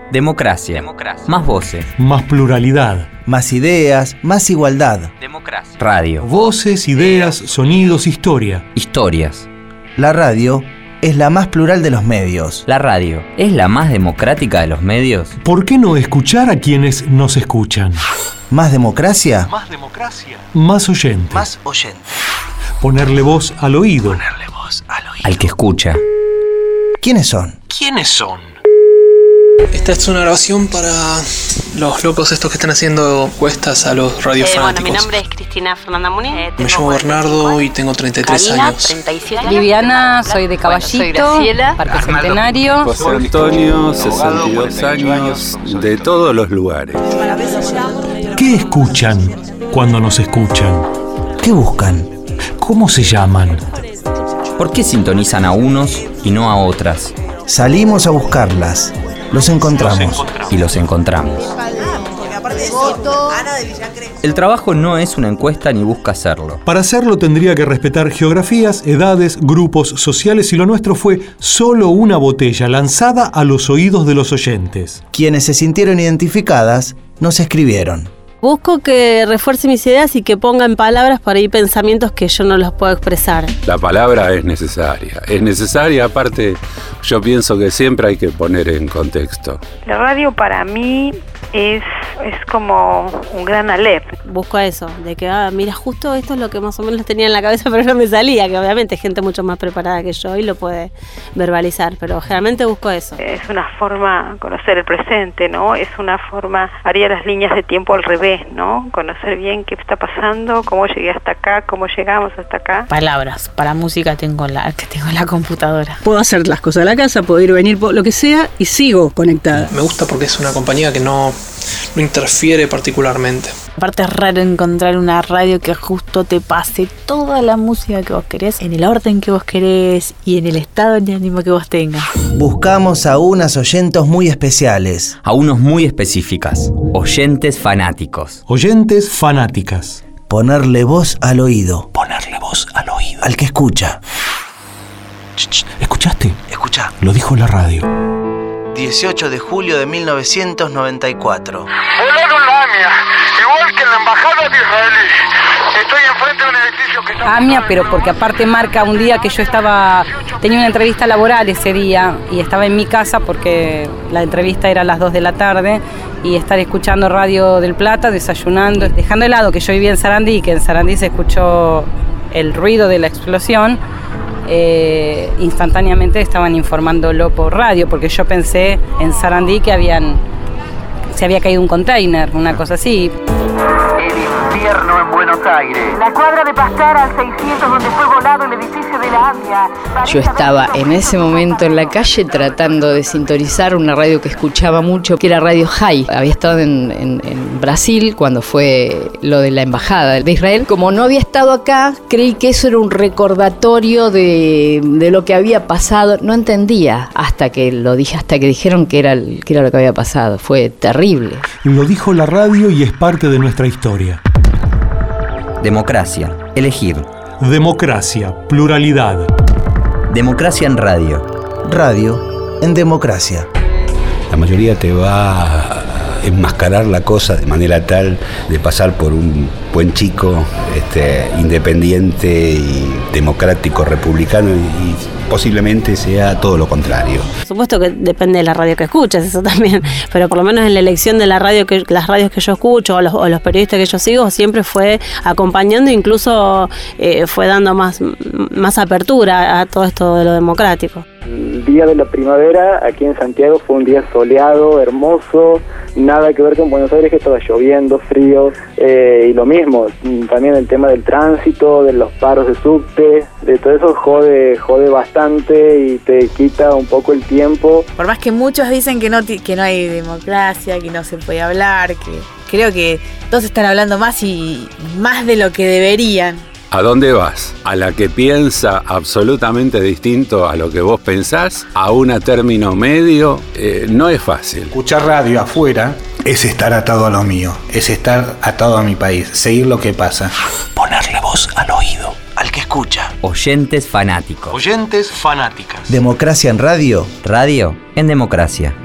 Democracia. Más voces. Más pluralidad. Más ideas, más igualdad. Democracia. Radio. Voces, ideas, sonidos, historia. Historias. La radio es la más plural de los medios. La radio es la más democrática de los medios. ¿Por qué no escuchar a quienes nos escuchan? ¿Más democracia? Más democracia. Más oyentes. Más oyentes. Ponerle voz al oído. Ponerle voz al oído. Al que escucha. ¿Quiénes son? ¿Quiénes son? Esta es una grabación para los locos estos que están haciendo encuestas a los radiofanáticos. Bueno, mi nombre es Cristina Fernanda Muniz. Me llamo Bernardo y tengo 33 Karina, años. 37. Viviana, soy de Caballito, soy Graciela. Parque Centenario. José Antonio, 62 años, de todos los lugares. ¿Qué escuchan cuando nos escuchan? ¿Qué buscan? ¿Cómo se llaman? ¿Por qué sintonizan a unos y no a otras? Salimos a buscarlas. Los encontramos. Y los encontramos. El trabajo no es una encuesta ni busca hacerlo. Para hacerlo tendría que respetar geografías, edades, grupos sociales y lo nuestro fue solo una botella lanzada a los oídos de los oyentes. Quienes se sintieron identificadas nos escribieron. Busco que refuerce mis ideas y que ponga en palabras por ahí pensamientos que yo no los puedo expresar. La palabra es necesaria, aparte yo pienso que siempre hay que poner en contexto. La radio para mí es como un gran Alep. Busco eso, de que, mira, justo esto es lo que más o menos tenía en la cabeza, pero no me salía, que obviamente hay gente mucho más preparada que yo y lo puede verbalizar, pero generalmente busco eso. Es una forma de conocer el presente, ¿no? Es una forma, haría las líneas de tiempo al revés, ¿no? Conocer bien qué está pasando, cómo llegué hasta acá, cómo llegamos hasta acá. Palabras, para música tengo la computadora. Puedo hacer las cosas de la casa, puedo ir o venir, lo que sea, y sigo conectada. Me gusta porque es una compañía que no interfiere particularmente. Aparte es raro encontrar una radio que justo te pase toda la música que vos querés, en el orden que vos querés y en el estado de ánimo que vos tengas. Buscamos a unas oyentes muy especiales. A unos muy específicas. Oyentes fanáticos. Oyentes fanáticas. Ponerle voz al oído. Ponerle voz al oído. Al que escucha. ¿Escuchaste? Escucha. Lo dijo la radio. 18 de julio de 1994. Volaron la AMIA, igual que en la embajada de Israel. Estoy enfrente de un edificio que está... AMIA, pero porque aparte marca un día que yo tenía una entrevista laboral ese día y estaba en mi casa porque la entrevista era a las 2 de la tarde y estar escuchando Radio del Plata, desayunando, dejando de lado que yo vivía en Sarandí, que en Sarandí se escuchó el ruido de la explosión. Instantáneamente estaban informándolo por radio, porque yo pensé en Sarandí que se había caído un container, una cosa así. El infierno en Buenos Aires. La cuadra de Pascar al 600 donde fue volado el edificio de la AMIA. Yo estaba en ese momento en la calle tratando de sintonizar una radio que escuchaba mucho, que era Radio High. Había estado en Brasil cuando fue lo de la embajada de Israel. Como no había estado acá, creí que eso era un recordatorio de lo que había pasado. No entendía hasta que dijeron que era lo que había pasado. Fue terrible. Lo dijo la radio y es parte de nuestra historia. Democracia. Elegir. Democracia. Pluralidad. Democracia en radio. Radio en democracia. La mayoría te va a enmascarar la cosa de manera tal de pasar por un buen chico, independiente y democrático, republicano, y posiblemente sea todo lo contrario. Por supuesto que depende de la radio que escuches, eso también, pero por lo menos en la elección de las radios que yo escucho o los periodistas que yo sigo siempre fue acompañando, incluso fue dando más apertura a todo esto de lo democrático. El día de la primavera aquí en Santiago fue un día soleado, hermoso, nada que ver con Buenos Aires, que estaba lloviendo, frío, y lo mismo, también el tema del tránsito, de los paros de subte, de todo eso jode bastante y te quita un poco el tiempo. Por más que muchos dicen que no hay democracia, que no se puede hablar, que creo que todos están hablando más y más de lo que deberían. ¿A dónde vas? ¿A la que piensa absolutamente distinto a lo que vos pensás? ¿A un término medio? No es fácil. Escuchar radio afuera es estar atado a lo mío, es estar atado a mi país, seguir lo que pasa. Ponerle voz al oído. Al que escucha. Oyentes fanáticos. Oyentes fanáticas. Democracia en radio. Radio en democracia.